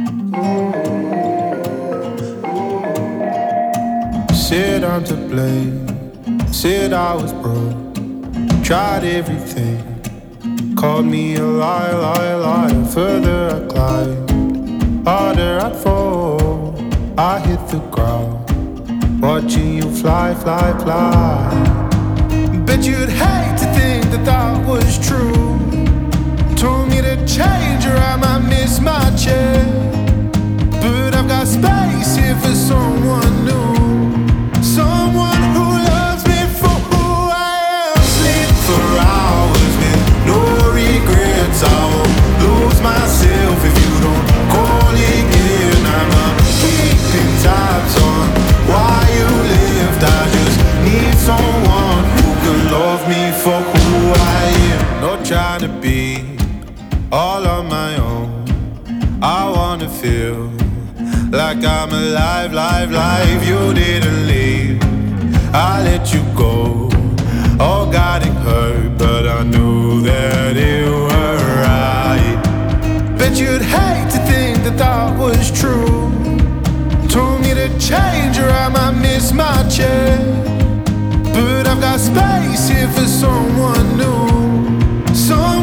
Said I'm to blame, said I was broke, tried everything, called me a liar, liar, liar. Further I climbed, harder I'd fall, I hit the ground, watching you fly, fly, fly. Bet you'd hate to think that that was true. Told me to change or I might miss my chance, but I've got space here for someone new. Someone who loves me for who I am. Sleep for hours with no regrets. I won't lose myself if you don't call again. I'm not keeping tabs on why you lived. I just need someone who can love me for who I am. Not trying to be all on my own. I wanna feel like I'm alive, live, live. You didn't leave, I let you go. All got it hurt, but I knew that it were right. Bet you'd hate to think that that was true. Told me to change or I might miss my chance, but I've got space here for someone new. Someone